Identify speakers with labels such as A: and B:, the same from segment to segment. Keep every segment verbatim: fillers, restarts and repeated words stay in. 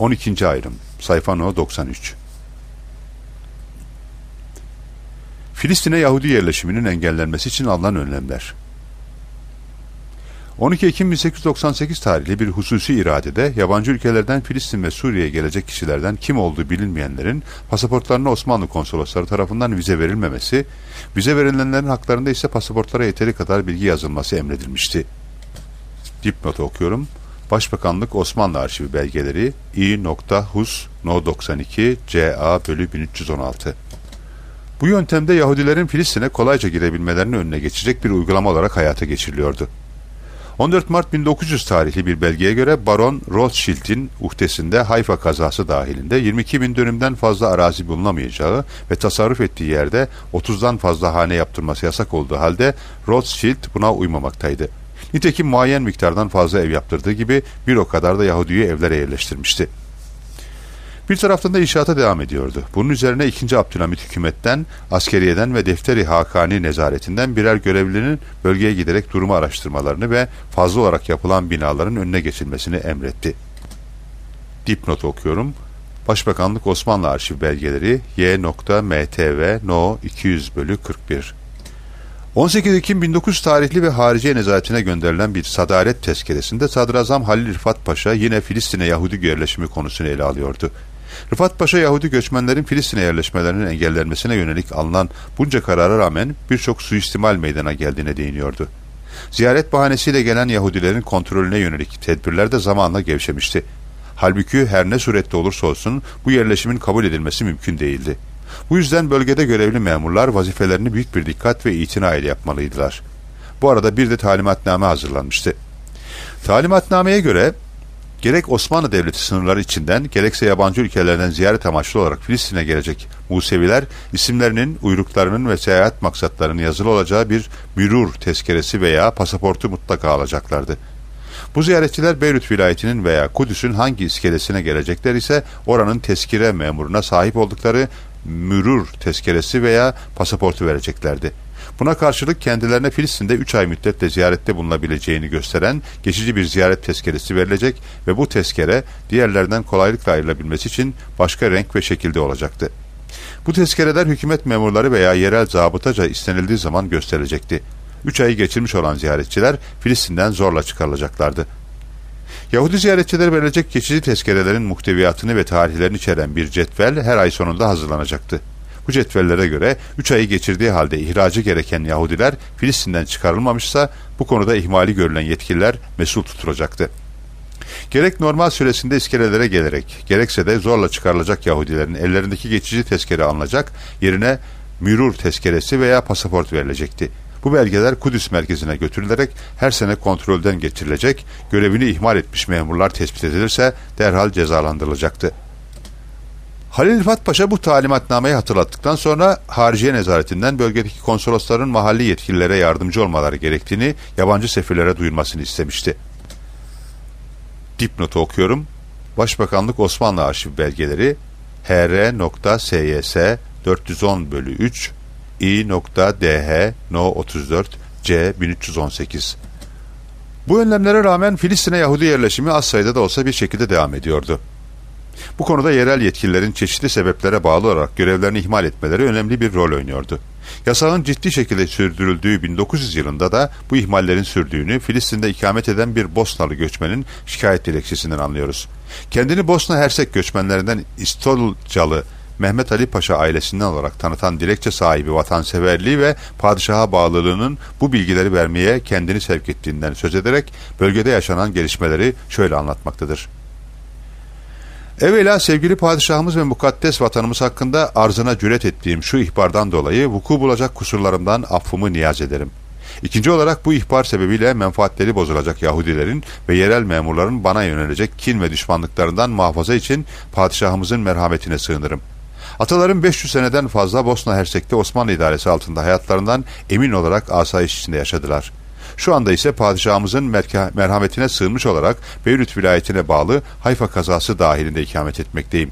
A: on ikinci ayrım. Sayfa no doksan üç. Filistin'e Yahudi yerleşiminin engellenmesi için alınan önlemler. on iki Ekim bin sekiz yüz doksan sekiz tarihli bir hususi iradede yabancı ülkelerden Filistin ve Suriye'ye gelecek kişilerden kim olduğu bilinmeyenlerin pasaportlarına Osmanlı konsolosları tarafından vize verilmemesi, vize verilenlerin haklarında ise pasaportlara yeteri kadar bilgi yazılması emredilmişti. Dipnotu okuyorum. Başbakanlık Osmanlı Arşivi belgeleri İ.Hus No doksan iki C A bölü bin üç yüz on altı. Bu yöntemde Yahudilerin Filistin'e kolayca girebilmelerinin önüne geçecek bir uygulama olarak hayata geçiriliyordu. on dört Mart bin dokuz yüz tarihli bir belgeye göre Baron Rothschild'in uhdesinde Hayfa kazası dahilinde yirmi iki bin dönümden fazla arazi bulunamayacağı ve tasarruf ettiği yerde otuzdan fazla hane yaptırması yasak olduğu halde Rothschild buna uymamaktaydı. Nitekim muayyen miktardan fazla ev yaptırdığı gibi bir o kadar da Yahudi'yi evlere yerleştirmişti. Bir taraftan da inşaata devam ediyordu. Bunun üzerine ikinci. Abdülhamit hükümetten, askeriyeden ve Defteri Hakani nezaretinden birer görevlinin bölgeye giderek durumu araştırmalarını ve fazla olarak yapılan binaların önüne geçilmesini emretti. Dipnot okuyorum. Başbakanlık Osmanlı Arşiv belgeleri Y M T V No iki yüz bölü kırk bir. on sekiz Ekim bin dokuz yüz tarihli ve Hariciye Nezaretine gönderilen bir sadaret tezkeresinde Sadrazam Halil Rıfat Paşa yine Filistin'e Yahudi yerleşimi konusunu ele alıyordu. Rıfat Paşa Yahudi göçmenlerin Filistin'e yerleşmelerinin engellenmesine yönelik alınan bunca karara rağmen birçok suistimal meydana geldiğine değiniyordu. Ziyaret bahanesiyle gelen Yahudilerin kontrolüne yönelik tedbirler de zamanla gevşemişti. Halbuki her ne surette olursa olsun bu yerleşimin kabul edilmesi mümkün değildi. Bu yüzden bölgede görevli memurlar vazifelerini büyük bir dikkat ve itina ile yapmalıydılar. Bu arada bir de talimatname hazırlanmıştı. Talimatnameye göre gerek Osmanlı Devleti sınırları içinden gerekse yabancı ülkelerden ziyaret amaçlı olarak Filistin'e gelecek Museviler isimlerinin, uyruklarının ve seyahat maksatlarının yazılı olacağı bir mürur tezkeresi veya pasaportu mutlaka alacaklardı. Bu ziyaretçiler Beyrut vilayetinin veya Kudüs'ün hangi iskelesine gelecekler ise oranın tezkire memuruna sahip oldukları mürur tezkeresi veya pasaportu vereceklerdi. Buna karşılık kendilerine Filistin'de üç ay müddetle ziyarette bulunabileceğini gösteren geçici bir ziyaret tezkeresi verilecek ve bu tezkere diğerlerden kolaylıkla ayrılabilmesi için başka renk ve şekilde olacaktı. Bu tezkereler hükümet memurları veya yerel zabıtaca istenildiği zaman gösterilecekti. Üç ayı geçirmiş olan ziyaretçiler Filistin'den zorla çıkarılacaklardı. Yahudi ziyaretçilere verilecek geçici tezkerelerin muhteviyatını ve tarihlerini içeren bir cetvel her ay sonunda hazırlanacaktı. Bu cetvellere göre üç ayı geçirdiği halde ihracı gereken Yahudiler Filistin'den çıkarılmamışsa bu konuda ihmali görülen yetkililer mesul tutulacaktı. Gerek normal süresinde iskelelere gelerek, gerekse de zorla çıkarılacak Yahudilerin ellerindeki geçici tezkere alınacak, yerine mürur tezkeresi veya pasaport verilecekti. Bu belgeler Kudüs merkezine götürülerek her sene kontrolden geçirilecek, görevini ihmal etmiş memurlar tespit edilirse derhal cezalandırılacaktı. Halil Rıfat Paşa bu talimatnameyi hatırlattıktan sonra Hariciye Nezaretinden bölgedeki konsolosların mahalli yetkililere yardımcı olmaları gerektiğini yabancı sefirlere duyurmasını istemişti. Dipnotu okuyorum. Başbakanlık Osmanlı Arşiv belgeleri H R S Y S dört yüz on bölü üç İ.D H No otuz dört C bin üç yüz on sekiz. Bu önlemlere rağmen Filistin'e Yahudi yerleşimi az sayıda da olsa bir şekilde devam ediyordu. Bu konuda yerel yetkililerin çeşitli sebeplere bağlı olarak görevlerini ihmal etmeleri önemli bir rol oynuyordu. Yasağın ciddi şekilde sürdürüldüğü bin dokuz yüz yılında da bu ihmallerin sürdüğünü Filistin'de ikamet eden bir Bosnalı göçmenin şikayet dilekçesinden anlıyoruz. Kendini Bosna Hersek göçmenlerinden İstolcalı Mehmet Ali Paşa ailesinden olarak tanıtan dilekçe sahibi vatanseverliği ve padişaha bağlılığının bu bilgileri vermeye kendini sevk ettiğinden söz ederek bölgede yaşanan gelişmeleri şöyle anlatmaktadır. Evvela sevgili padişahımız ve mukaddes vatanımız hakkında arzına cüret ettiğim şu ihbardan dolayı vuku bulacak kusurlarımdan affımı niyaz ederim. İkinci olarak bu ihbar sebebiyle menfaatleri bozulacak Yahudilerin ve yerel memurların bana yönelecek kin ve düşmanlıklarından muhafaza için padişahımızın merhametine sığınırım. Atalarım beş yüz seneden fazla Bosna Hersek'te Osmanlı idaresi altında hayatlarından emin olarak asayiş içinde yaşadılar. Şu anda ise padişahımızın merhametine sığınmış olarak Beyrut vilayetine bağlı Hayfa kazası dahilinde ikamet etmekteyim.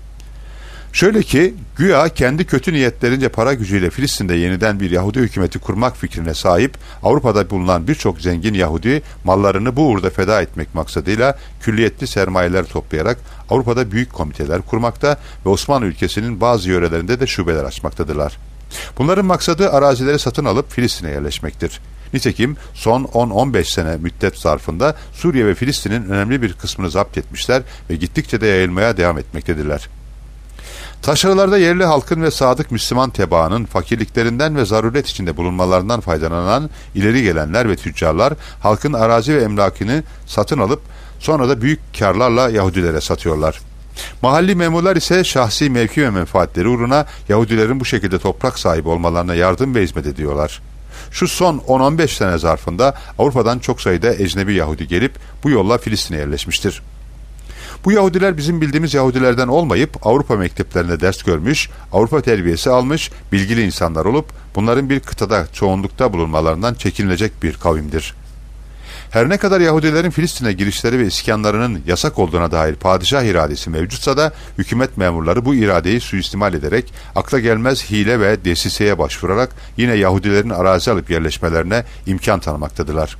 A: Şöyle ki, güya kendi kötü niyetlerince para gücüyle Filistin'de yeniden bir Yahudi hükümeti kurmak fikrine sahip Avrupa'da bulunan birçok zengin Yahudi mallarını bu uğurda feda etmek maksadıyla külliyetli sermayeler toplayarak Avrupa'da büyük komiteler kurmakta ve Osmanlı ülkesinin bazı yörelerinde de şubeler açmaktadırlar. Bunların maksadı arazileri satın alıp Filistin'e yerleşmektir. Nitekim son on on beş sene müddet zarfında Suriye ve Filistin'in önemli bir kısmını zapt etmişler ve gittikçe de yayılmaya devam etmektedirler. Taşralarda yerli halkın ve sadık Müslüman tebaanın fakirliklerinden ve zaruret içinde bulunmalarından faydalanan ileri gelenler ve tüccarlar halkın arazi ve emlakını satın alıp sonra da büyük karlarla Yahudilere satıyorlar. Mahalli memurlar ise şahsi mevki ve menfaatleri uğruna Yahudilerin bu şekilde toprak sahibi olmalarına yardım ve hizmet ediyorlar. Şu son on on beş sene zarfında Avrupa'dan çok sayıda ecnebi Yahudi gelip bu yolla Filistin'e yerleşmiştir. Bu Yahudiler bizim bildiğimiz Yahudilerden olmayıp Avrupa mekteplerinde ders görmüş, Avrupa terbiyesi almış, bilgili insanlar olup bunların bir kıtada çoğunlukta bulunmalarından çekinilecek bir kavimdir. Her ne kadar Yahudilerin Filistin'e girişleri ve iskanlarının yasak olduğuna dair padişah iradesi mevcutsa da hükümet memurları bu iradeyi suistimal ederek akla gelmez hile ve desiseye başvurarak yine Yahudilerin arazi alıp yerleşmelerine imkan tanımaktadırlar.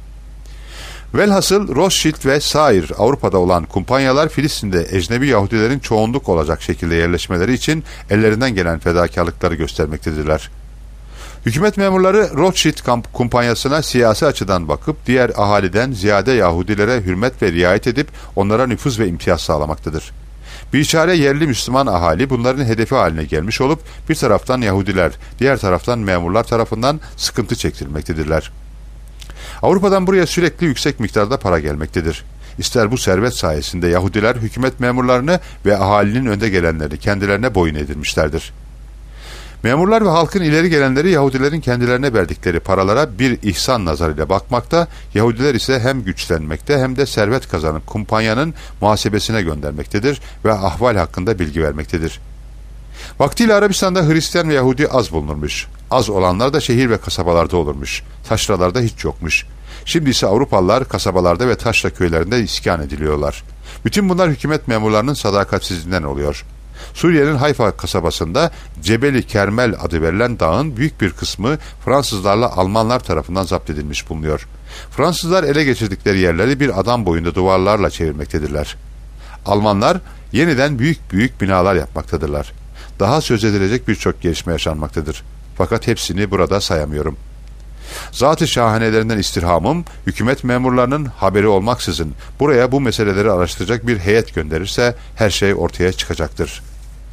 A: Velhasıl Rothschild ve sair Avrupa'da olan kumpanyalar Filistin'de ecnebi Yahudilerin çoğunluk olacak şekilde yerleşmeleri için ellerinden gelen fedakarlıkları göstermektedirler. Hükümet memurları Rothschild kumpanyasına siyasi açıdan bakıp diğer ahaliden ziyade Yahudilere hürmet ve riayet edip onlara nüfuz ve imtiyaz sağlamaktadır. Biçare yerli Müslüman ahali bunların hedefi haline gelmiş olup bir taraftan Yahudiler, diğer taraftan memurlar tarafından sıkıntı çektirilmektedirler. Avrupa'dan buraya sürekli yüksek miktarda para gelmektedir. İster bu servet sayesinde Yahudiler hükümet memurlarını ve ahalinin önde gelenleri kendilerine boyun edilmişlerdir. Memurlar ve halkın ileri gelenleri Yahudilerin kendilerine verdikleri paralara bir ihsan nazarıyla bakmakta, Yahudiler ise hem güçlenmekte hem de servet kazanıp kumpanyanın muhasebesine göndermektedir ve ahval hakkında bilgi vermektedir. Vaktiyle Arabistan'da Hristiyan ve Yahudi az bulunurmuş. Az olanlar da şehir ve kasabalarda olurmuş. Taşralarda hiç yokmuş. Şimdi ise Avrupalılar kasabalarda ve taşra köylerinde iskan ediliyorlar. Bütün bunlar hükümet memurlarının sadakatsizliğinden oluyor. Suriye'nin Hayfa kasabasında Cebeli Kermel adı verilen dağın büyük bir kısmı Fransızlarla Almanlar tarafından zapt edilmiş bulunuyor. Fransızlar ele geçirdikleri yerleri bir adam boyunda duvarlarla çevirmektedirler. Almanlar yeniden büyük büyük binalar yapmaktadırlar. Daha söz edilecek birçok gelişme yaşanmaktadır. Fakat hepsini burada sayamıyorum. Zat-ı şahanelerinden istirhamım, hükümet memurlarının haberi olmaksızın buraya bu meseleleri araştıracak bir heyet gönderirse her şey ortaya çıkacaktır.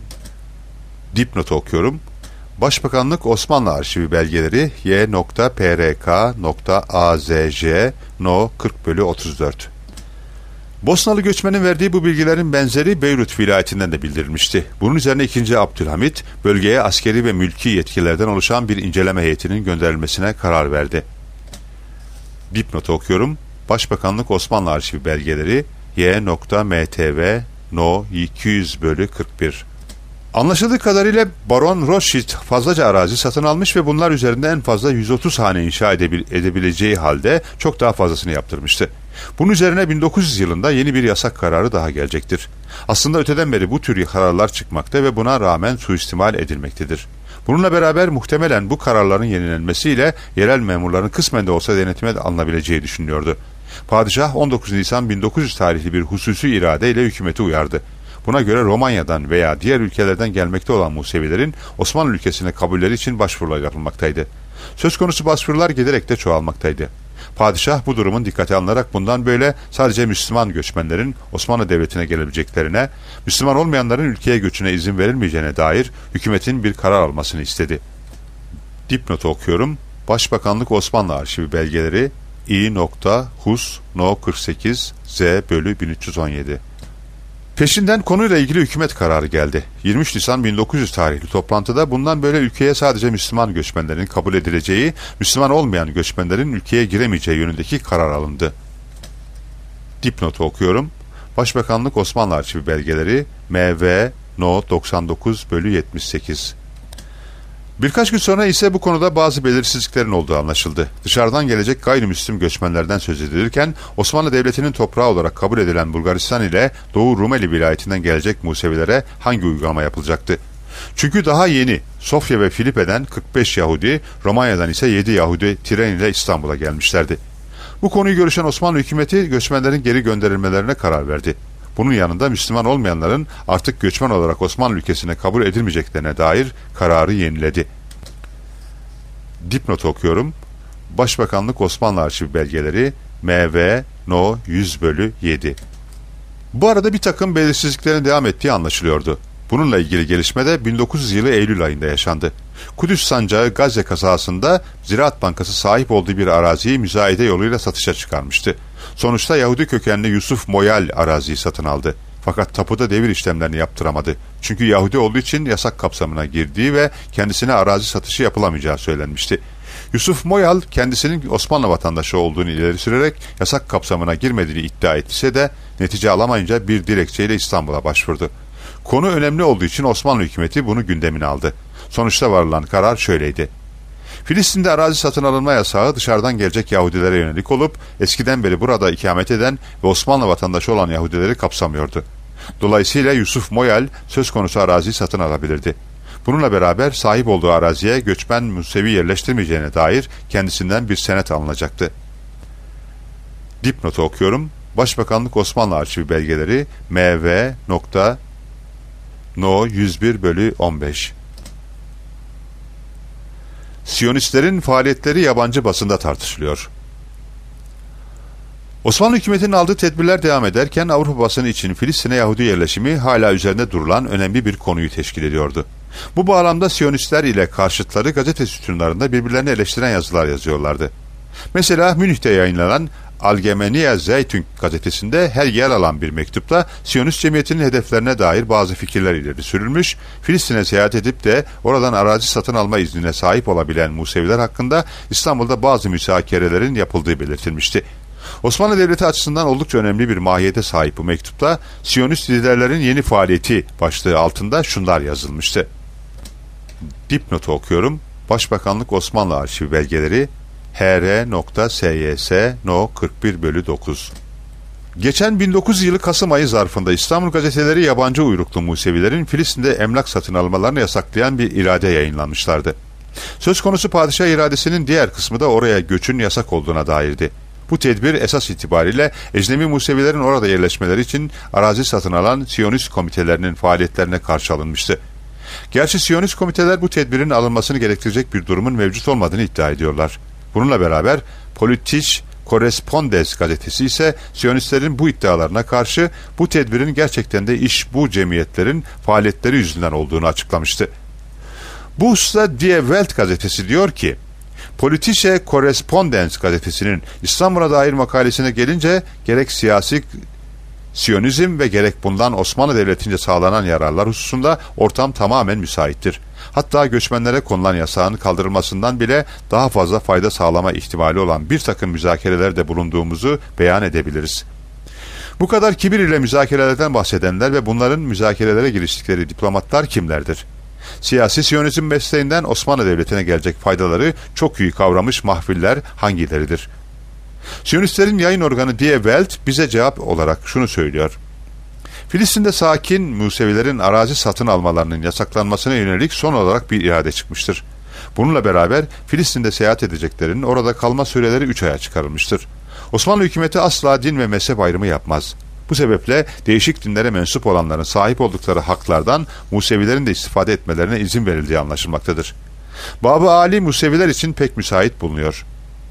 A: Dipnotu okuyorum. Başbakanlık Osmanlı Arşivi belgeleri Y P R K A Z J No kırk bölü otuz dört. Bosnalı göçmenin verdiği bu bilgilerin benzeri Beyrut vilayetinden de bildirilmişti. Bunun üzerine ikinci. Abdülhamit, bölgeye askeri ve mülki yetkilerden oluşan bir inceleme heyetinin gönderilmesine karar verdi. Dipnotu okuyorum. Başbakanlık Osmanlı Arşivi belgeleri Y M T V No iki yüz bölü kırk bir. Anlaşıldığı kadarıyla Baron Rothschild fazlaca arazi satın almış ve bunlar üzerinde en fazla yüz otuz hane inşa edebil- edebileceği halde çok daha fazlasını yaptırmıştı. Bunun üzerine bin dokuz yüz yılında yeni bir yasak kararı daha gelecektir. Aslında öteden beri bu tür kararlar çıkmakta ve buna rağmen suistimal edilmektedir. Bununla beraber muhtemelen bu kararların yenilenmesiyle yerel memurların kısmen de olsa denetime alınabileceği düşünülüyordu. Padişah on dokuz Nisan bin dokuz yüz tarihli bir hususi irade ile hükümeti uyardı. Buna göre Romanya'dan veya diğer ülkelerden gelmekte olan Musevilerin Osmanlı ülkesine kabulleri için başvurular yapılmaktaydı. Söz konusu başvurular giderek de çoğalmaktaydı. Padişah bu durumun dikkate alınarak bundan böyle sadece Müslüman göçmenlerin Osmanlı Devleti'ne gelebileceklerine, Müslüman olmayanların ülkeye göçüne izin verilmeyeceğine dair hükümetin bir karar almasını istedi. Dipnotu okuyorum. Başbakanlık Osmanlı Arşivi belgeleri İ. Hus No kırk sekiz Z bölü bin üç yüz on yedi. Peşinden konuyla ilgili hükümet kararı geldi. yirmi üç Nisan bin dokuz yüz tarihli toplantıda bundan böyle ülkeye sadece Müslüman göçmenlerin kabul edileceği, Müslüman olmayan göçmenlerin ülkeye giremeyeceği yönündeki karar alındı. Dipnotu okuyorum. Başbakanlık Osmanlı Arşivi belgeleri M V No doksan dokuz bölü yetmiş sekiz. Birkaç gün sonra ise bu konuda bazı belirsizliklerin olduğu anlaşıldı. Dışarıdan gelecek gayrimüslim göçmenlerden söz edilirken Osmanlı Devleti'nin toprağı olarak kabul edilen Bulgaristan ile Doğu Rumeli vilayetinden gelecek Musevilere hangi uygulama yapılacaktı? Çünkü daha yeni Sofya ve Filipe'den kırk beş Yahudi, Romanya'dan ise yedi Yahudi tren ile İstanbul'a gelmişlerdi. Bu konuyu görüşen Osmanlı hükümeti göçmenlerin geri gönderilmelerine karar verdi. bunun yanında Müslüman olmayanların artık göçmen olarak Osmanlı ülkesine kabul edilmeyeceklerine dair kararı yeniledi. Dipnotu okuyorum. Başbakanlık Osmanlı Arşivi belgeleri M V No yüz bölü yedi. Bu arada bir takım belirsizliklerin devam ettiği anlaşılıyordu. Bununla ilgili gelişme de bin dokuz yüz yılı Eylül ayında yaşandı. Kudüs sancağı Gazze kazasında Ziraat Bankası sahip olduğu bir araziyi müzayede yoluyla satışa çıkarmıştı. Sonuçta Yahudi kökenli Yusuf Moyal araziyi satın aldı. Fakat tapuda devir işlemlerini yaptıramadı. Çünkü Yahudi olduğu için yasak kapsamına girdiği ve kendisine arazi satışı yapılamayacağı söylenmişti. Yusuf Moyal kendisinin Osmanlı vatandaşı olduğunu ileri sürerek yasak kapsamına girmediğini iddia etse de netice alamayınca bir dilekçeyle İstanbul'a başvurdu. Konu önemli olduğu için Osmanlı hükümeti bunu gündemine aldı. Sonuçta varılan karar şöyleydi. Filistin'de arazi satın alınma yasağı dışarıdan gelecek Yahudilere yönelik olup eskiden beri burada ikamet eden ve Osmanlı vatandaşı olan Yahudileri kapsamıyordu. Dolayısıyla Yusuf Moyal söz konusu araziyi satın alabilirdi. Bununla beraber sahip olduğu araziye göçmen Musevi yerleştirmeyeceğine dair kendisinden bir senet alınacaktı. Dipnotu okuyorum. Başbakanlık Osmanlı Arşivi belgeleri M V No yüz bir bölü on beş. Siyonistlerin faaliyetleri yabancı basında tartışılıyor. Osmanlı hükümetinin aldığı tedbirler devam ederken Avrupa basını için Filistin'e Yahudi yerleşimi hala üzerinde durulan önemli bir konuyu teşkil ediyordu. Bu bağlamda Siyonistler ile karşıtları gazete sütunlarında birbirlerini eleştiren yazılar yazıyorlardı. Mesela Münih'te yayınlanan Allgemeine Zeitung gazetesinde her yer alan bir mektupta Siyonist cemiyetinin hedeflerine dair bazı fikirler ileri sürülmüş, Filistin'e seyahat edip de oradan arazi satın alma iznine sahip olabilen Museviler hakkında İstanbul'da bazı müzakerelerin yapıldığı belirtilmişti. Osmanlı Devleti açısından oldukça önemli bir mahiyete sahip bu mektupta Siyonist liderlerin yeni faaliyeti başlığı altında şunlar yazılmıştı. Dipnotu okuyorum. Başbakanlık Osmanlı Arşivi belgeleri H R S Y S No kırk bir bölü dokuz. Geçen bin dokuz yüz yılı Kasım ayı zarfında İstanbul gazeteleri yabancı uyruklu Musevilerin Filistin'de emlak satın almalarını yasaklayan bir irade yayınlanmışlardı. Söz konusu padişah iradesinin diğer kısmı da oraya göçün yasak olduğuna dairdi. Bu tedbir esas itibariyle ecnebi Musevilerin orada yerleşmeleri için arazi satın alan Siyonist komitelerinin faaliyetlerine karşı alınmıştı. Gerçi Siyonist komiteler bu tedbirin alınmasını gerektirecek bir durumun mevcut olmadığını iddia ediyorlar. Bununla beraber Politische Korrespondenz gazetesi ise Siyonistlerin bu iddialarına karşı bu tedbirin gerçekten de iş bu cemiyetlerin faaliyetleri yüzünden olduğunu açıklamıştı. Bu hususta Die Welt gazetesi diyor ki, Politische Korrespondenz gazetesinin İstanbul'a dair makalesine gelince gerek siyasi Siyonizm ve gerek bundan Osmanlı Devleti'nce sağlanan yararlar hususunda ortam tamamen müsaittir. Hatta göçmenlere konulan yasağın kaldırılmasından bile daha fazla fayda sağlama ihtimali olan bir takım müzakerelerde bulunduğumuzu beyan edebiliriz. Bu kadar kibir ile müzakerelerden bahsedenler ve bunların müzakerelere giriştikleri diplomatlar kimlerdir? Siyasi Siyonizm mesleğinden Osmanlı Devleti'ne gelecek faydaları çok iyi kavramış mahfiller hangileridir? Siyonistlerin yayın organı Die Welt bize cevap olarak şunu söylüyor. Filistin'de sakin Musevilerin arazi satın almalarının yasaklanmasına yönelik son olarak bir irade çıkmıştır. Bununla beraber Filistin'de seyahat edeceklerin orada kalma süreleri üç aya çıkarılmıştır. Osmanlı hükümeti asla din ve mezhep ayrımı yapmaz. Bu sebeple değişik dinlere mensup olanların sahip oldukları haklardan Musevilerin de istifade etmelerine izin verildiği anlaşılmaktadır. Bab-ı Ali Museviler için pek müsait bulunuyor.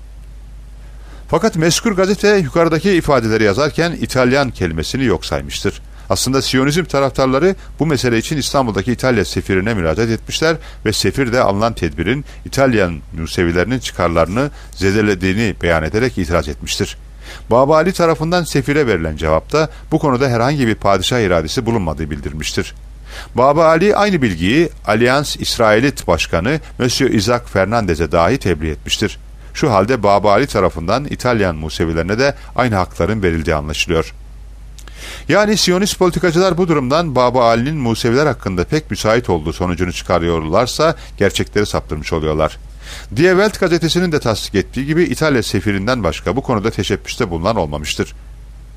A: Fakat mezkur gazete yukarıdaki ifadeleri yazarken İtalyan kelimesini yok saymıştır. Aslında Siyonizm taraftarları bu mesele için İstanbul'daki İtalya sefirine müracaat etmişler ve sefir de alınan tedbirin İtalyan Musevilerinin çıkarlarını zedelediğini beyan ederek itiraz etmiştir. Bab-ı Ali tarafından sefire verilen cevapta bu konuda herhangi bir padişah iradesi bulunmadığı bildirilmiştir. Bab-ı Ali aynı bilgiyi Allianz İsrailit Başkanı Monsieur Isaac Fernandez'e dahi tebliğ etmiştir. Şu halde Bab-ı Ali tarafından İtalyan Musevilerine de aynı hakların verildiği anlaşılıyor. Yani Siyonist politikacılar bu durumdan Bab-ı Ali'nin Museviler hakkında pek müsait olduğu sonucunu çıkarıyorlarsa gerçekleri saptırmış oluyorlar. Die Welt gazetesinin de tasdik ettiği gibi İtalya sefirinden başka bu konuda teşebbüste bulunan olmamıştır.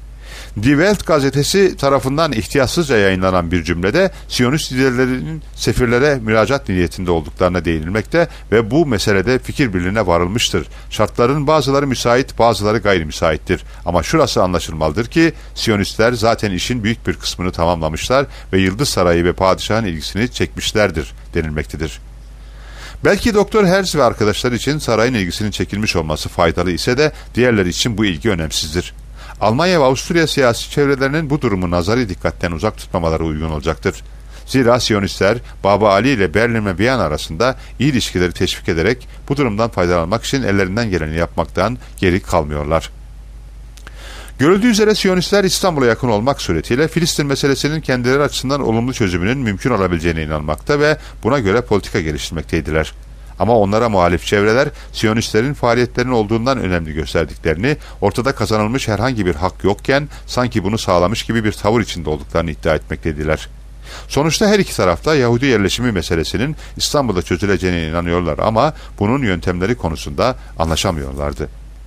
A: Die Welt gazetesi tarafından ihtiyatsızca yayınlanan bir cümlede Siyonist liderlerinin sefirlere müracaat niyetinde olduklarına değinilmekte ve bu meselede fikir birliğine varılmıştır. Şartların bazıları müsait, bazıları gayrimüsaittir. Ama şurası anlaşılmalıdır ki Siyonistler zaten işin büyük bir kısmını tamamlamışlar ve Yıldız Sarayı ve padişahın ilgisini çekmişlerdir denilmektedir. Belki Doktor Herz ve arkadaşları için sarayın ilgisinin çekilmiş olması faydalı ise de diğerleri için bu ilgi önemsizdir. Almanya ve Avusturya siyasi çevrelerinin bu durumu nazari dikkatten uzak tutmamaları uygun olacaktır. Zira Siyonistler Baba Ali ile Berlin ve Viyana arasında iyi ilişkileri teşvik ederek bu durumdan faydalanmak için ellerinden geleni yapmaktan geri kalmıyorlar. Görüldüğü üzere Siyonistler İstanbul'a yakın olmak suretiyle Filistin meselesinin kendileri açısından olumlu çözümünün mümkün olabileceğine inanmakta ve buna göre politika geliştirmekteydiler. Ama onlara muhalif çevreler Siyonistlerin faaliyetlerinin olduğundan önemli gösterdiklerini, ortada kazanılmış herhangi bir hak yokken sanki bunu sağlamış gibi bir tavır içinde olduklarını iddia etmekteydiler. Sonuçta her iki tarafta Yahudi yerleşimi meselesinin İstanbul'da çözüleceğine inanıyorlar ama bunun yöntemleri konusunda anlaşamıyorlardı.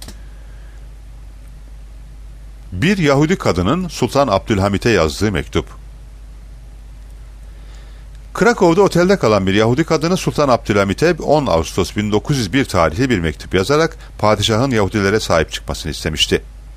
A: Bir Yahudi kadının Sultan Abdülhamit'e yazdığı mektup. Krakow'da otelde kalan bir Yahudi kadını Sultan Abdülhamit'e on Ağustos bin dokuz yüz bir tarihli bir mektup yazarak padişahın Yahudilere sahip çıkmasını istemişti.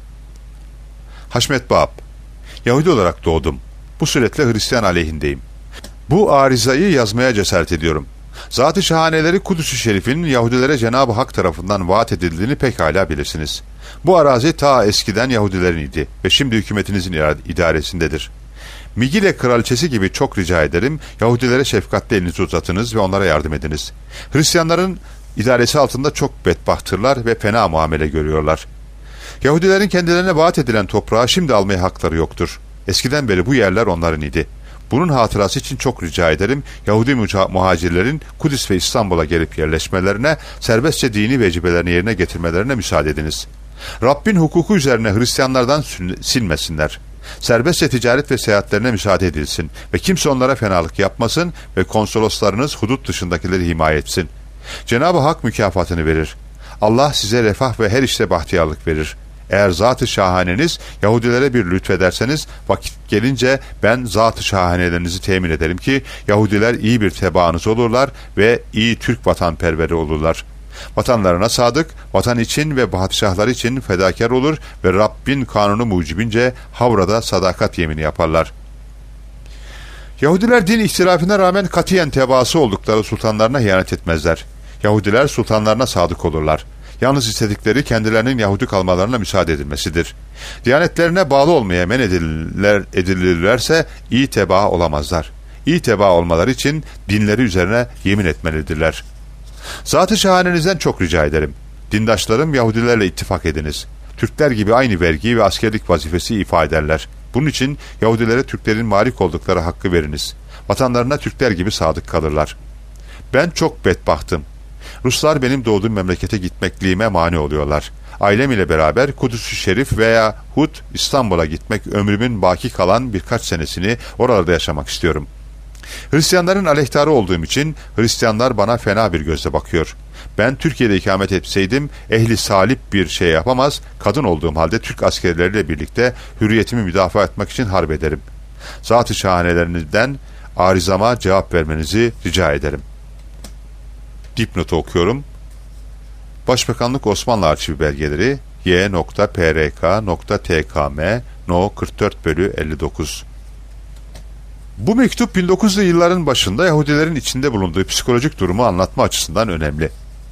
A: Haşmet Bab, Yahudi olarak doğdum. Bu suretle Hristiyan aleyhindeyim. Bu arizayı yazmaya cesaret ediyorum. Zat-ı şahaneleri Kudüs-ü Şerif'in Yahudilere Cenab-ı Hak tarafından vaat edildiğini pekala bilirsiniz. Bu arazi ta eskiden Yahudilerin idi ve şimdi hükümetinizin idaresindedir. Migile kraliçesi gibi çok rica ederim, Yahudilere şefkatli elinizi uzatınız ve onlara yardım ediniz. Hristiyanların idaresi altında çok bedbahtırlar ve fena muamele görüyorlar. Yahudilerin kendilerine vaat edilen toprağı şimdi almaya hakları yoktur. Eskiden beri bu yerler onların idi. Bunun hatırası için çok rica ederim, Yahudi muhacirlerin Kudüs ve İstanbul'a gelip yerleşmelerine, serbestçe dini vecibelerini yerine getirmelerine müsaade ediniz. Rabbin hukuku üzerine Hristiyanlardan silmesinler. Serbestçe ticaret ve seyahatlerine müsaade edilsin ve kimse onlara fenalık yapmasın ve konsoloslarınız hudut dışındakileri himaye etsin. Cenab-ı Hak mükafatını verir. Allah size refah ve her işte bahtiyarlık verir. Eğer zat-ı şahaneniz Yahudilere bir lütfederseniz vakit gelince ben zat-ı şahanelerinizi temin ederim ki Yahudiler iyi bir tebaanız olurlar ve iyi Türk vatanperveri olurlar. Vatanlarına sadık, vatan için ve padişahlar için fedakar olur ve Rabbin kanunu mucibince Havra'da sadakat yemini yaparlar. Yahudiler din ihtilafine rağmen katiyen tebaası oldukları sultanlarına ihanet etmezler. Yahudiler sultanlarına sadık olurlar. Yalnız istedikleri kendilerinin Yahudi kalmalarına müsaade edilmesidir. Diyanetlerine bağlı olmaya men edilirler, edilirlerse iyi tebaa olamazlar. İyi tebaa olmaları için dinleri üzerine yemin etmelidirler. Zat-ı şahanenizden çok rica ederim. Dindaşlarım Yahudilerle ittifak ediniz. Türkler gibi aynı vergi ve askerlik vazifesi ifa ederler. Bunun için Yahudilere Türklerin malik oldukları hakkı veriniz. Vatanlarına Türkler gibi sadık kalırlar. Ben çok bedbahtım. Ruslar benim doğduğum memlekete gitmekliğime mani oluyorlar. Ailem ile beraber Kudüs-ü Şerif veya Hud İstanbul'a gitmek ömrümün baki kalan birkaç senesini oralarda yaşamak istiyorum. Hristiyanların aleyhtarı olduğum için Hristiyanlar bana fena bir gözle bakıyor. Ben Türkiye'de ikamet etseydim ehli salip bir şey yapamaz, kadın olduğum halde Türk askerleriyle birlikte hürriyetimi müdafaa etmek için harp ederim. Zat-ı şahanelerinizden arizama cevap vermenizi rica ederim. Dipnotu okuyorum. Başbakanlık Osmanlı Arşivi belgeleri y nokta p r k nokta t k m no kırk dört bölü elli dokuz. Bu mektup bin dokuz yüzlü yılların başında Yahudilerin içinde bulunduğu psikolojik durumu anlatma açısından önemli.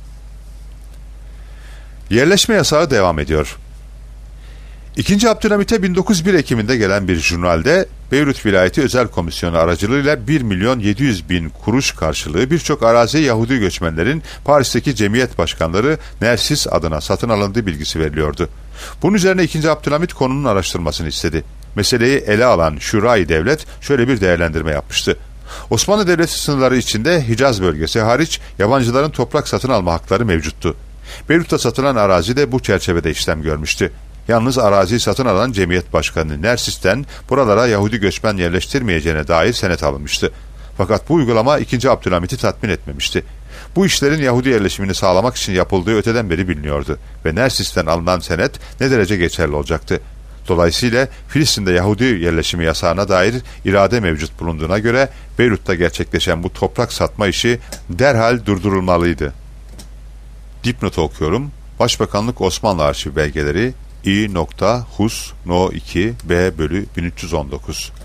A: Yerleşme yasağı devam ediyor. İkinci Abdülhamit'e bin dokuz yüz bir Ekim'inde gelen bir jurnalde Beyrut Vilayeti Özel Komisyonu aracılığıyla bir milyon yedi yüz bin kuruş karşılığı birçok arazi Yahudi göçmenlerin Paris'teki cemiyet başkanları Nersis adına satın alındığı bilgisi veriliyordu. Bunun üzerine ikinci Abdülhamit konunun araştırmasını istedi. Meseleyi ele alan Şura-i Devlet şöyle bir değerlendirme yapmıştı. Osmanlı Devleti sınırları içinde Hicaz bölgesi hariç yabancıların toprak satın alma hakları mevcuttu. Beyrut'ta satılan arazi de bu çerçevede işlem görmüştü. Yalnız araziyi satın alan cemiyet başkanı Nersis'ten buralara Yahudi göçmen yerleştirmeyeceğine dair senet alınmıştı. Fakat bu uygulama ikinci Abdülhamit'i tatmin etmemişti. Bu işlerin Yahudi yerleşimini sağlamak için yapıldığı öteden beri biliniyordu ve Nersis'ten alınan senet ne derece geçerli olacaktı. Dolayısıyla Filistin'de Yahudi yerleşimi yasağına dair irade mevcut bulunduğuna göre Beyrut'ta gerçekleşen bu toprak satma işi derhal durdurulmalıydı. Dipnotu okuyorum. Başbakanlık Osmanlı Arşiv belgeleri İ. Hus No iki B bölü bin üç yüz on dokuz.